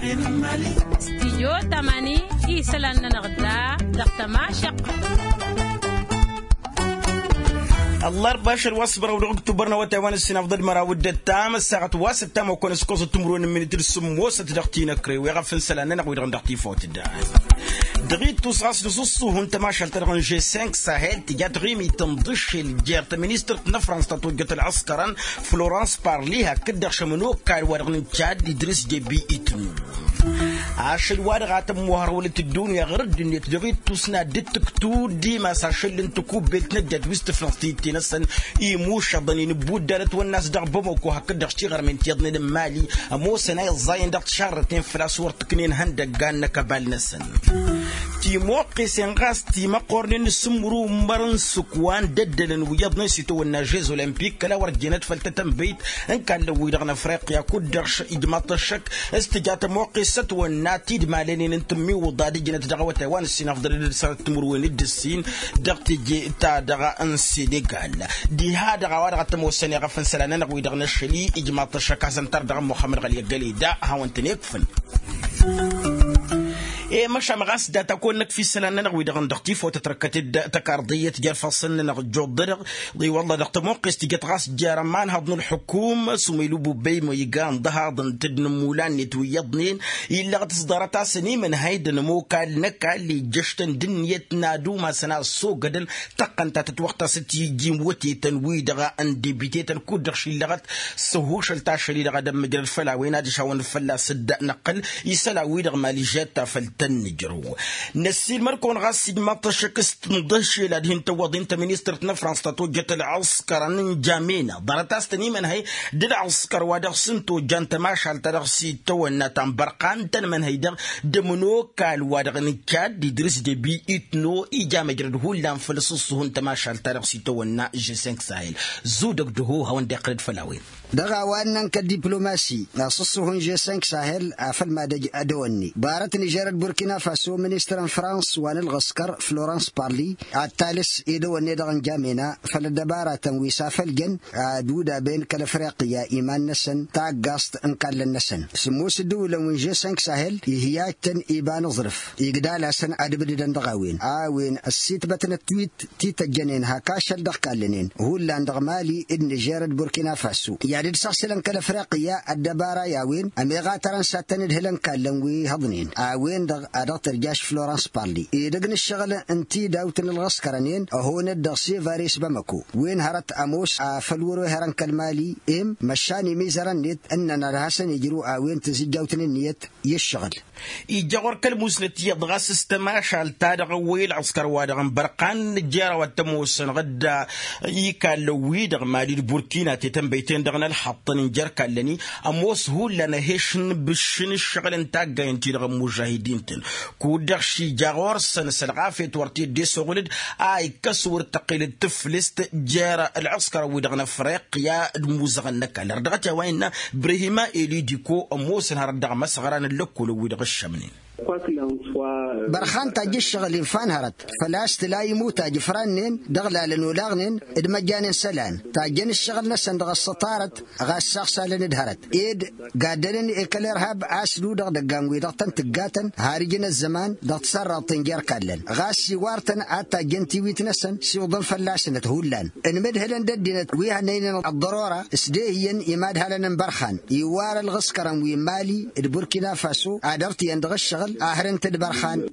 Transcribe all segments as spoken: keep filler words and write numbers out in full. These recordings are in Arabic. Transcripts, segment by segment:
استديو تماني إيسلان نغدا دختما شق الله باشر واصبر ونقطة برنا وتوان السنة أفضل مرة ودة تام الساعة واس التام وكون سكوز التمرون من ترسم وسط دختينا كري ويغفن سلانة نقول دختي فوت الدا دغيت توصاص لصوصو هنت ما شالترغن جي خمسة ساهل تجات غيمي تنضش الجيرت منيستر نفرنس تطوجت العسكران فلورانس بارليها كدر شمنو كاي ورغن تشاد يدرس دي بي إتنو عاش الوارغات موهرولة الدنيا غير الدنيا تدغيت توسنا دتكتو ديما ساشل انتكو بيت ندت ويست فلسطين نسن يموش ضنين بود دارت والناس دغ بموكو هكذا اشتغل من تيضني المالي مو سناي الزاين دغ شارتين فلاسور تكنين هندق قالنا كبال نسن تيموقي سنغاس تيما قورنين السمرو مبرن سكوان ددلن ويضني سيتو الناجيز اولمبيك كلا ورجينات فلتتم بيت ان كان لو يدغن افريقيا كدرش ادمات الشك استجات موقي ستو الناتي دمالين انتمي وضادي جنات دغوة تايوان السين افضل رسالة تمروين الدسين دغتي جي تا دغا انسيدي قال دي هذا غوارغ تموسني غفن سلانا نغوي دغن الشلي اجمات الشك حسن تردغ محمد غالي قالي دا هاونتني يكفن إيه مش مغاس دا تكون في سنة نغوي دغن دختيف وتتركت تكاردية تجار فصلنا نغجو الضرغ ضي والله دغت موقس تجات غاس جارمان هضن الحكومة سميلو بوبي ميقان ضهاضن تدن مولان نتويضنين إلا غتصدارتا سني من هيد نموكا لنكا اللي جشتن دنيتنا دوما سنة السوق دن تقن تتوقتا ستي جيم وتي تنوي دغا اندي بيتي تنكود دغشي اللي غت سهوش التاشري دغا دم مجر الفلا وين هادي شاون الفلا سد نقل يسلا ويدغ مالي جاتا فلت نجرو نسيل مركون غاسي ما تشكست نضش الى دهن توضين تمنيستر نفرنس تتوجت العسكر نجامينا ضرتاستني من هي دل عسكر ودغ سنتو جانت ماشال تدغسي تو نتام برقان تن من هي دغ دمنو كال ودغ نكاد ديدرس دي بي اتنو ايجا مجرد هولان فلسوس هون تماشال تدغسي تو نا جي خمسة ساحل زودك دهو هون دقرد فلاوي دغا وانن كدبلوماسي نصصو هون جي خمسة ساحل افل ما دج ادوني بارت نيجر بوركينا فاسو منستر فرانس وان الغسكر فلورانس بارلي التالس ايدو ندغن جامينا فالدبارة تنويسا فالجن دودا بين كالافريقيا ايمان نسن تاقاست انقال النسن سموس الدولة من جي خمسة ساحل يهياتن ايبان ظرف يقدال سن ادبددن دغاوين اوين السيت بتن التويت تيتا جنين هاكاشل دغكالنين هو اللي عند غمالي ابن جيرد بوركينا فاسو يعني ساسلن كالافريقيا الدبارة ياوين اميغا ترنسا تندهلن كالنوي هضنين اوين دغ ادغتر جاش فلورانس بارلي يدغن الشغل انتي داوتن الغسكرانين هون الدغسي فاريس بمكو وين هرت اموس فلورو هرن كالمالي ام مشاني ميزرن نيت اننا راسن يجرو اوين تزجاوتن النيت يشغل يجور كالمسلتي يضغس استماشال تادغ ويل عسكر وادغن برقان جارة والتموسن غدا يكالوي دغ مالي بوركينا تتم بيتين دغن الحطن جركا لني اموس هو لنا هيشن بشن الشغل انتاقا ينتي دغ مجاهدين تن كودغشي جاغور سن سلغافي تورتي دي سغلد اي كسور تقيل التفلست جارة العسكر ودغن افريقيا الموزغن نكا لردغتا وين بريهما الي ديكو اموس هردغ مسغران اللوكو ودغ الشمنين برخان تاجي الشغل فانهرت فلاش تلاقي موتا جفرانين دغلا لنولاغنين ادمجان سلان تاجين الشغل نسن دغ السطارت غاس شخصا لندهرت ايد قادرين الكاليرهاب عاسلو دغ دقانوي دغتن تقاتن هارجين الزمان دغ تسرطن جير كالن غاس سيوارتن عتا جنتي ويتنسن سيوضن فلاشن تهولان انمد هلن ددينت ويها نين الضرورة اسديهين يماد هلن برخان يوار الغسكرم ويمالي البوركينا فاسو عدرتي يندغ الشغل آخرين تدبرخان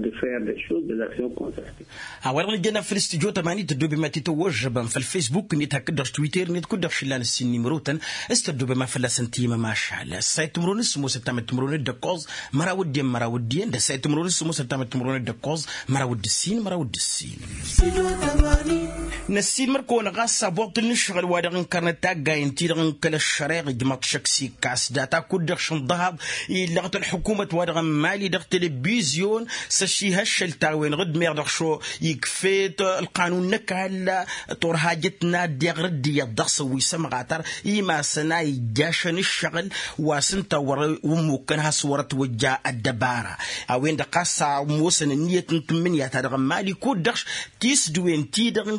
أولا جينا في الاستوديو تماني تدو بما تتوجبا في الفيسبوك نيت هكدرش تويتر نيت كدرش شلان السن مروتا استدو بما في السنتيمة ما شاء الله السايت تمرون اسمه ستام تمرون الدكوز مراود دين مراود دين ده السايت تمرون اسمه ستام تمرون الدكوز مراود السين مراود السين نسين مركون غاسا بوقت نشغل وادغن كارنتا غاين تيدغن كلا الشريق جماط شكسي كاس داتا كدرش الذهب لغت الحكومة وادغن مالي دغ تلفزيون سشي هشل تاوين غد ميردغ شو يكفيت القانون نكال طور حاجتنا ديغ ردي يضغص ويسم غاتر إما سناي جاشن الشغل واسنتا وممكن هاسورة وجاء الدبارة اوين دقاسا موسن النية نتمنية تدغ مالي كودغش تيس دوين تيدغن كلا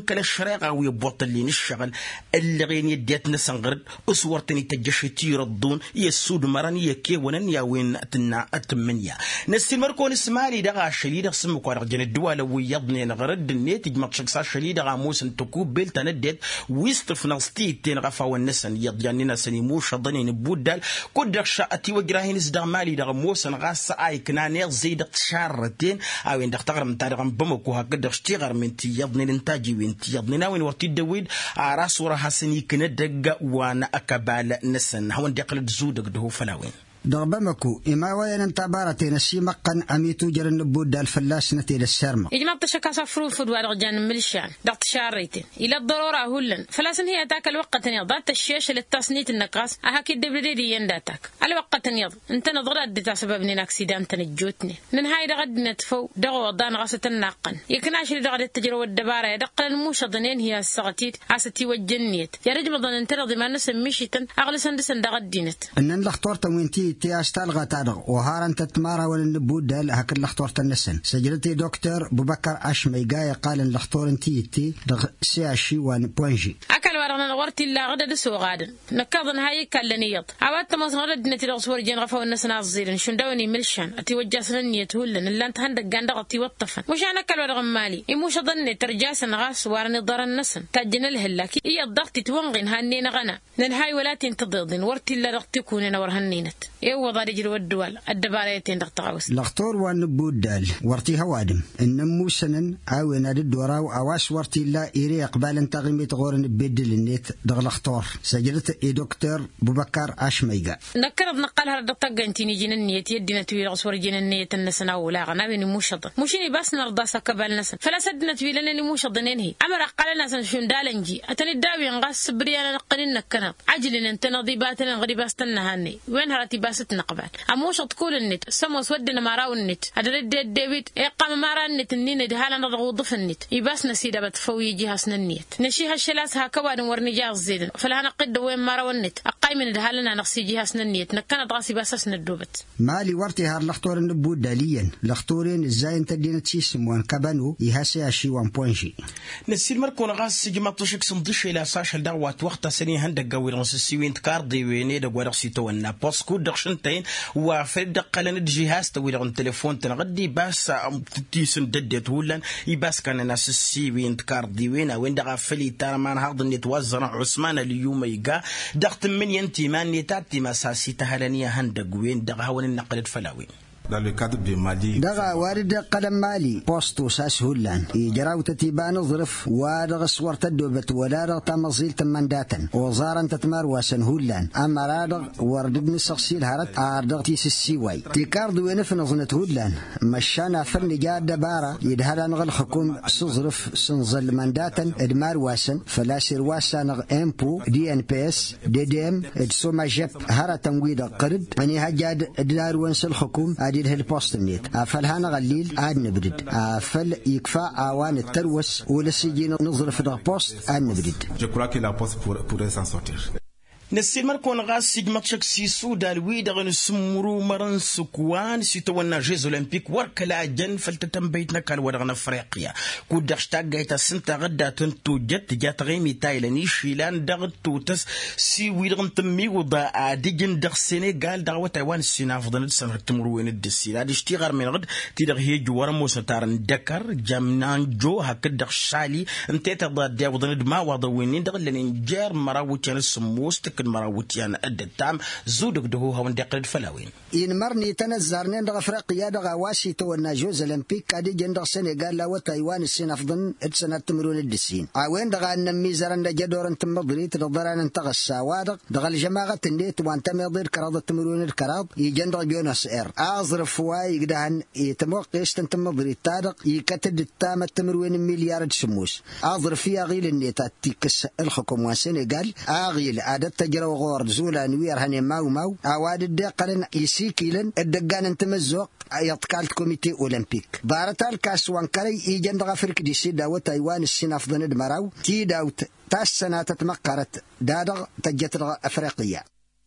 شريقة ويبوط اللي نشغل اللي غين يديت نسنغرد أسورتني تجشتي يردون يسود مراني يكي ونن يا وين أتنا أتمنيا نستي مركون اسمالي دغا شليدة سمك ورجل الدول ويضني نغرد النيت يجمع شخصا شليدة غاموس تكوب بيل تندت ويستف نغستي تنغفا والنسن يضيانينا سنيموش ضنين بودال كدر شاءتي وجراهين ازدغمالي دغا موسن غاس آي كنانير زيدة شارتين أو إن دختغر من تارغم بمكو هكذا اشتغر من تيضني الانتاجي وين تيضني ناوين ورتي دويد عراس ورا حسني كندق وانا أكبال نسن هون دقل زودك دهو فلاوين ضربمكو إما وين أنت بارتين السيمقا أميتو جر النبود دال فلاس نتي للسرمة إجمع تشكا صفرو فدوار رجال ملشان ضغط شاريتين إلى الضرورة هلن فلاسن هي تاك الوقت يضغط الشاشة للتصنيت النقاص أهاكي الدبلدي ينداتك الوقت يض أنت نظرت دتا سبب نين أكسيدانت نجوتني ننهاي دغد نتفو دغو وضان غاسة الناقن يكناش دغد التجربة والدبارة يدقل الموشة ضنين هي السغتيت عاستي والجنيت يا رجل ضن انت رضي ما نسم مشيتن أغلسن دسن دغد دينت إنن لختورت وينتي تياستال غتادغ وهارن تتمارا ولنبود دال هاك اللختور تنسن سجلتي دكتور بوبكر أشمي قاية قال اللختور انتي تي دغ سياشي وان بوانجي أكل ورغنا نغورتي لا غدا دسو غادن نكاظن هاي كالنيط عوات مصغر دنتي دغصور جين غفا والناس نازيرن شندوني ملشان أتي وجاسن نيت هولن اللي انت هندق قاندغتي وطفن مش أنا كل ورغم مالي إموش ضني ترجاسن غاس وارني ضر النسن تاجن الهلاكي إيا الضغط توانغن هانين غنا ننهاي ولا تنتضضن ورتي لا رغتكون نور هنينت يو ضارجر والدول الدباريتين دغتغوس لختور ونبود دال ورتي هوادم إنمو سنن أو نادد وراو أواس ورتي لا إيري قبال تغيمي تغورن بدل النت دغ لختور سجلت إي دكتور بوبكر أشميقا نكرد نقلها ردطق انتيني جننيت يدينا تويل غصور جننيت النسنا ولا غنا بني موشط مشيني بس نرضى سكبال نسن فلا سدنا تويلنني موشط ننهي أمر قال نسن شون دالنجي أتني داوي نغاس بريانا نقلنا كنب عجل انت نضيباتنا غريبا استنهاني وين هرتي باست نقبال أموش تقول النت سمو سودنا ما راو النت أدري ديفيد إقام ما را النت النين دهالا نضغو ضف النت يباس نسيدة بتفوي جهاز النت نشيها الشلاس هكوان ورنجاز زيدن فلا نقد وين ما راو النت أقاي من دهالنا نقصي جهاز النت نكنا راسي باسس ندوبت مالي ورتي هار لختور النبود داليا لختورين ازاي انت دينا تسيسم وان كبانو يهاسي اشي وان بوانجي نسير مركون غاس جمع طشك سندش إلى ساشل دعوات وقت سنين هندق قوي رنسسي وين تكاردي ويني دقوا رقسي تونا باسكو دقشنتين وفرد قلنا الجهاز تويل عن تليفون تنغدي بس تيسن ددت ولن يباس كان ناس السي وين تكاردي وين وين دغا فلي ترى ما هذا نتوزن عثمان اليوم يقا دغت من ينتي ما نتاتي مساسي تهلنيه هندق وين دغا هون النقل فلاوين dans le cadre du Mali دغا وارد قلم مالي بوستو ساس هولان يجراو تتيبان ظرف وادغ صور تدوبت ولا رغ تمزيل تمنداتا وزارا تتمار واسن هولان اما رادغ وردد نسخسيل هارت اردغ تيس السيواي تيكارد وينف نظنت هولان مشانا فرن جاد دبارة يدهلا نغل حكوم سظرف سنظل منداتا ادمار واسن فلاسر واسا نغ امبو دي ان بي اس دي دي ام ادسوما جب هارا تنويد قرد مني هجاد ادلار وانس الحكوم دير هالبوست النيت أفل هانا غليل عاد نبرد أفل يكفى أوان التروس ولسيجين نظرف البوست عاد نبرد. Je crois que la poste pourrait s'en sortir. نسير مركون غاس سيجمات شك سيسو دالوي دغن سمرو مرن سكوان سيتونا جيز اولمبيك وركلا جن فلتتم بيتنا كال ودغن افريقيا كود دشتاق جايتا سنتا غدا تنتو جت جات غيمي تايلاني شيلان دغ توتس سي ويدغن تمي وضا ديجن دغ سينيغال دغ تايوان سينا فضل سنر تمرو وين الدسي لا دشتي غار من غد تي دغ هي جوار موسى تارن دكر جامنان جو هك دغ شالي انت تضا دي وضن ما وضا وين دغ لنجار مراوتي السموس مراوتيان الدتام زودك دهوها وندقل فلاوين إن مرني تنزرنين دغ أفريقيا دغ واسي تونا جوز الأولمبيك كادي جندغ سنغال لا وتايوان السين أفضل إدسنا تمرون الدسين عوين دغ النمي زرن دجدور انت مضري تدغران انتغ السوادق دغ الجماعة النيت وانت مضير كراض تمرون الكراض يجندغ بيونس إير أعظرف واي يقدهن يتموقيش انت مضري تادق يكتد التام التمرون مليار سموس أعظرف فيها غيل النيتات تيكس الحكومة والسنغال أغيل عادت تجرى وغور زولا نوير هني ماو ماو أواد الدقلن يسيكيلن الدقان انتمزوق يطكالت كوميتي أولمبيك بارتال كاسوان كري يجندغ فرق دي سيدا وتايوان السين أفضل دمراو تي داوت تاس سنة تتمقرت دادغ تجترغ أفريقيا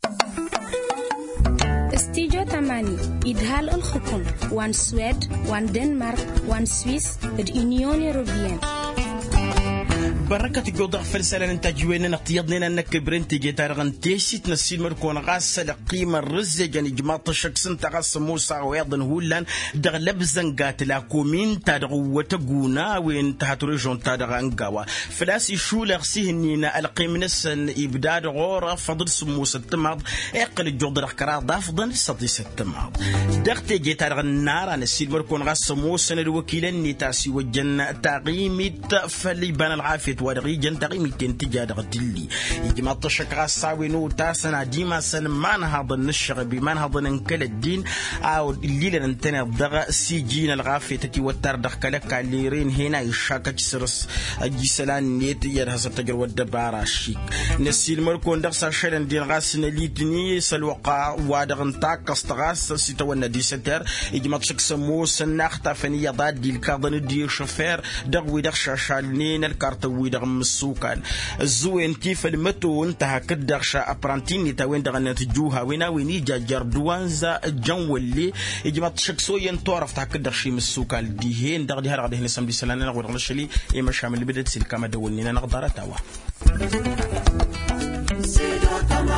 استيجو تماني إدهال الحكم وان سويد وان دنمارك وان سويس اليونيون يوروبيان بركة جودر فلسلة نتاجوين نقيضنا انك برنتي جيتار غنتيسي تنسيل مركون غاس القيمة الرزة جاني جماعة الشخص انت غاس موسى ويضن هولان دغلب زنقات لاكومين تادغو وتقونا وين تهاتوريجون تادغ انقاوا فلاسي شو لغسيهنينا القيمنس ابداد غورة فضل سموس التماض اقل جودر كرا ضافضا ستيس التماض دغتي جيتار غنارا نسيل مركون غاس موسى الوكيلين نتاسي وجن تغيمي فلي بان العافية ودغي جن تغيمي تنتجا دغتلي يجمع طشك غاساوي نو تاسنا ديما سلمان هذا النشر بمان هذا ننكل الدين او اللي لنتنا دغ سي جين الغافية تتي وتر دخلك الليرين هنا يشاكك سرس جسلان نيت يرهس تجر ودبارا شيك نسيل مركون دغسا شلن دين غاسنا ليتني سلوقا ودغن تاك استغاس سيتونا دي ستر يجمع طشك سمو سنختا فني ضاد دي الكاظن دي شوفير دغوي دغشا شالنين الكارتوي دغم السوكان الزوين كيف المتو انتهى كدغشا ابرانتيني تاوين دغن تجوها وينا ويني جاجر دوانزا الجو اللي يجمع تشكسو ينطرف تاع كدغشي من السوكان دي هين دغ دي هر غادي هنا سام دي سلانه نغور غلشلي اي مشامل اللي بدات سلكا ما دولنينا نقدر تاوا